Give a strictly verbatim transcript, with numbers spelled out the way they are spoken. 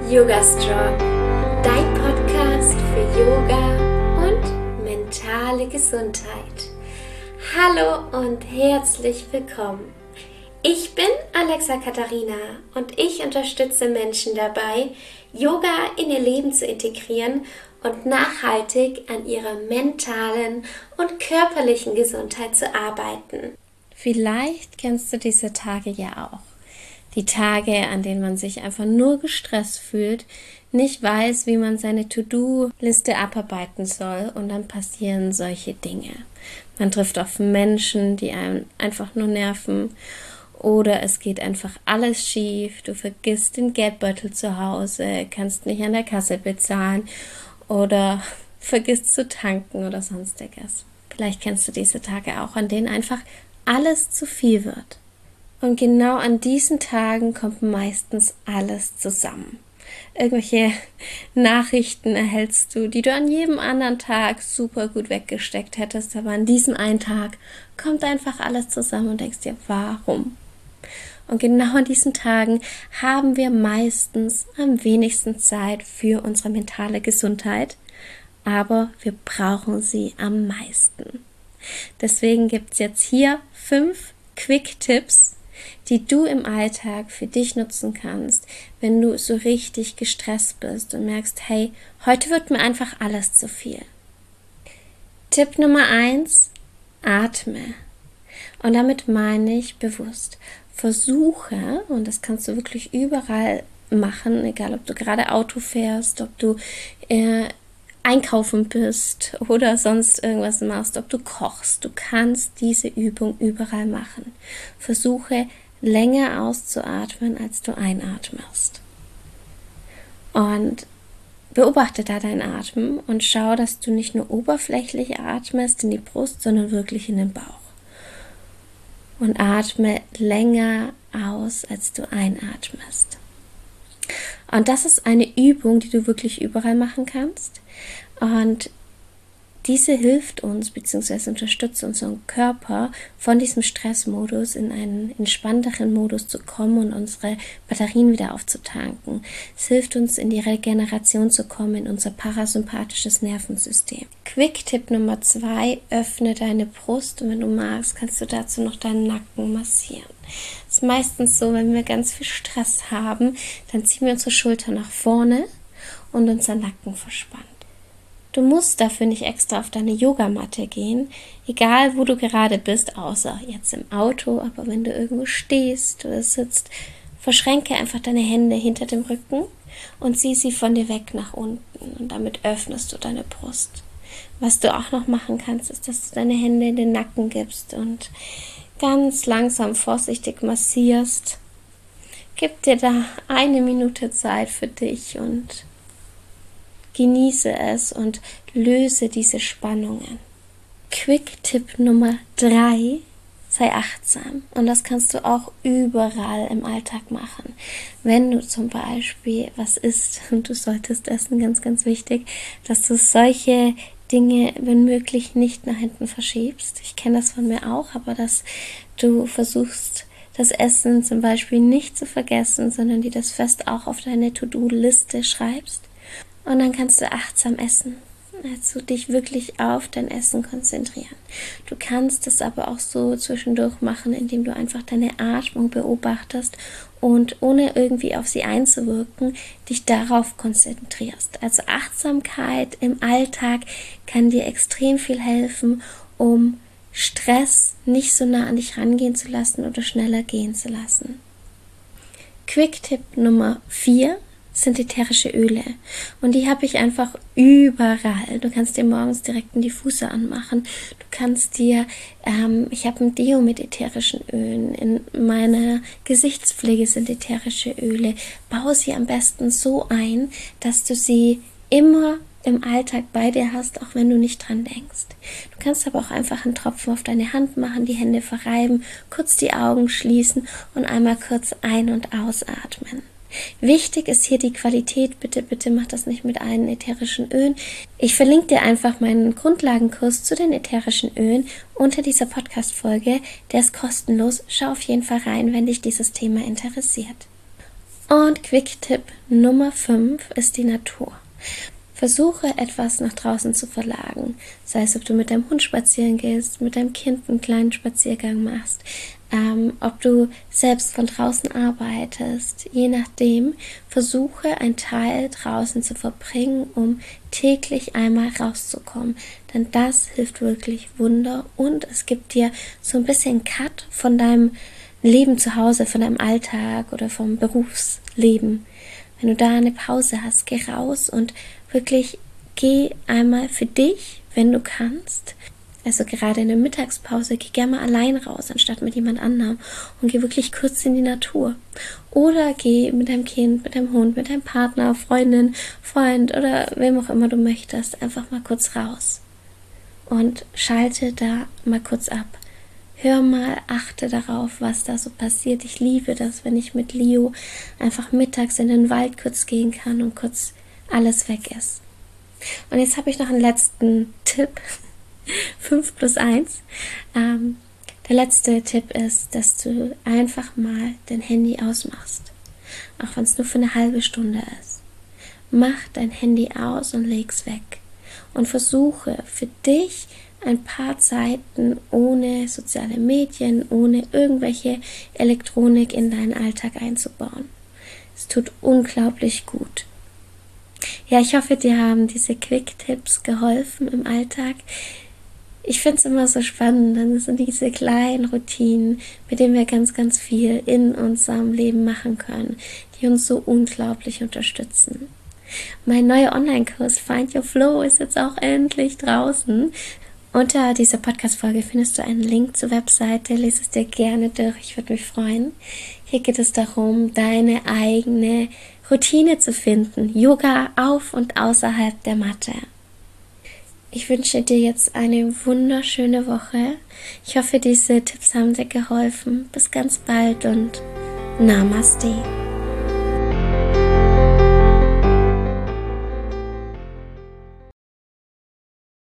Yoga Strong, dein Podcast für Yoga und mentale Gesundheit. Hallo und herzlich willkommen. Ich bin Alexa Katharina und ich unterstütze Menschen dabei, Yoga in ihr Leben zu integrieren und nachhaltig an ihrer mentalen und körperlichen Gesundheit zu arbeiten. Vielleicht kennst du diese Tage ja auch. Die Tage, an denen man sich einfach nur gestresst fühlt, nicht weiß, wie man seine To-Do-Liste abarbeiten soll und dann passieren solche Dinge. Man trifft auf Menschen, die einen einfach nur nerven oder es geht einfach alles schief, du vergisst den Geldbeutel zu Hause, kannst nicht an der Kasse bezahlen oder vergisst zu tanken oder sonstiges. Vielleicht kennst du diese Tage auch, an denen einfach alles zu viel wird. Und genau an diesen Tagen kommt meistens alles zusammen. Irgendwelche Nachrichten erhältst du, die du an jedem anderen Tag super gut weggesteckt hättest, aber an diesem einen Tag kommt einfach alles zusammen und denkst dir, warum? Und genau an diesen Tagen haben wir meistens am wenigsten Zeit für unsere mentale Gesundheit, aber wir brauchen sie am meisten. Deswegen gibt es jetzt hier fünf Quick-Tipps, die du im Alltag für dich nutzen kannst, wenn du so richtig gestresst bist und merkst, hey, heute wird mir einfach alles zu viel. Tipp Nummer eins, atme. Und damit meine ich bewusst, versuche, und das kannst du wirklich überall machen, egal ob du gerade Auto fährst, ob du äh, einkaufen bist oder sonst irgendwas machst, ob du kochst, du kannst diese Übung überall machen. Versuche länger auszuatmen, als du einatmest. Und beobachte da deinen Atem und schau, dass du nicht nur oberflächlich atmest in die Brust, sondern wirklich in den Bauch. Und atme länger aus, als du einatmest. Und das ist eine Übung, die du wirklich überall machen kannst. Und diese hilft uns bzw. unterstützt unseren Körper, von diesem Stressmodus in einen entspannteren Modus zu kommen und unsere Batterien wieder aufzutanken. Es hilft uns, in die Regeneration zu kommen, in unser parasympathisches Nervensystem. Quick-Tipp Nummer zwei, öffne deine Brust und wenn du magst, kannst du dazu noch deinen Nacken massieren. Es ist meistens so, wenn wir ganz viel Stress haben, dann ziehen wir unsere Schulter nach vorne und unser Nacken verspannt. Du musst dafür nicht extra auf deine Yogamatte gehen, egal wo du gerade bist, außer jetzt im Auto, aber wenn du irgendwo stehst oder sitzt, verschränke einfach deine Hände hinter dem Rücken und zieh sie von dir weg nach unten und damit öffnest du deine Brust. Was du auch noch machen kannst, ist, dass du deine Hände in den Nacken gibst und ganz langsam vorsichtig massierst. Gib dir da eine Minute Zeit für dich und genieße es und löse diese Spannungen. Quick-Tipp Nummer drei, sei achtsam. Und das kannst du auch überall im Alltag machen. Wenn du zum Beispiel was isst und du solltest essen, ganz, ganz wichtig, dass du solche Dinge, wenn möglich, nicht nach hinten verschiebst. Ich kenne das von mir auch, aber dass du versuchst, das Essen zum Beispiel nicht zu vergessen, sondern dir das fest auch auf deine To-Do-Liste schreibst. Und dann kannst du achtsam essen, also dich wirklich auf dein Essen konzentrieren. Du kannst es aber auch so zwischendurch machen, indem du einfach deine Atmung beobachtest und ohne irgendwie auf sie einzuwirken, dich darauf konzentrierst. Also Achtsamkeit im Alltag kann dir extrem viel helfen, um Stress nicht so nah an dich rangehen zu lassen oder schneller gehen zu lassen. Quick-Tipp Nummer vier sind ätherische Öle und die habe ich einfach überall. Du kannst dir morgens direkt in die Diffuser anmachen. Du kannst dir, ähm, ich habe ein Deo mit ätherischen Ölen, in meiner Gesichtspflege sind ätherische Öle. Baue sie am besten so ein, dass du sie immer im Alltag bei dir hast, auch wenn du nicht dran denkst. Du kannst aber auch einfach einen Tropfen auf deine Hand machen, die Hände verreiben, kurz die Augen schließen und einmal kurz ein- und ausatmen. Wichtig ist hier die Qualität. Bitte, bitte mach das nicht mit allen ätherischen Ölen. Ich verlinke dir einfach meinen Grundlagenkurs zu den ätherischen Ölen unter dieser Podcast-Folge. Der ist kostenlos. Schau auf jeden Fall rein, wenn dich dieses Thema interessiert. Und Quick-Tipp Nummer fünf ist die Natur. Versuche etwas nach draußen zu verlagern, sei es, ob du mit deinem Hund spazieren gehst, mit deinem Kind einen kleinen Spaziergang machst, ähm, ob du selbst von draußen arbeitest, je nachdem, versuche einen Teil draußen zu verbringen, um täglich einmal rauszukommen, denn das hilft wirklich Wunder und es gibt dir so ein bisschen Cut von deinem Leben zu Hause, von deinem Alltag oder vom Berufsleben. Wenn du da eine Pause hast, geh raus und wirklich geh einmal für dich, wenn du kannst. Also gerade in der Mittagspause, geh gerne mal allein raus, anstatt mit jemand anderem und geh wirklich kurz in die Natur. Oder geh mit deinem Kind, mit deinem Hund, mit deinem Partner, Freundin, Freund oder wem auch immer du möchtest, einfach mal kurz raus. Und schalte da mal kurz ab. Hör mal, achte darauf, was da so passiert. Ich liebe das, wenn ich mit Leo einfach mittags in den Wald kurz gehen kann und kurz alles weg ist. Und jetzt habe ich noch einen letzten Tipp. fünf plus eins. Ähm, der letzte Tipp ist, dass du einfach mal dein Handy ausmachst. Auch wenn es nur für eine halbe Stunde ist. Mach dein Handy aus und leg's weg. Und versuche für dich ein paar Zeiten ohne soziale Medien, ohne irgendwelche Elektronik in deinen Alltag einzubauen. Es tut unglaublich gut. Ja, ich hoffe, dir haben diese Quick-Tipps geholfen im Alltag. Ich finde es immer so spannend, dann sind diese kleinen Routinen, mit denen wir ganz, ganz viel in unserem Leben machen können, die uns so unglaublich unterstützen. Mein neuer Online-Kurs Find Your Flow ist jetzt auch endlich draußen. Unter dieser Podcast-Folge findest du einen Link zur Webseite, lese es dir gerne durch, ich würde mich freuen. Hier geht es darum, deine eigene Routine zu finden, Yoga auf und außerhalb der Matte. Ich wünsche dir jetzt eine wunderschöne Woche. Ich hoffe, diese Tipps haben dir geholfen. Bis ganz bald und Namaste.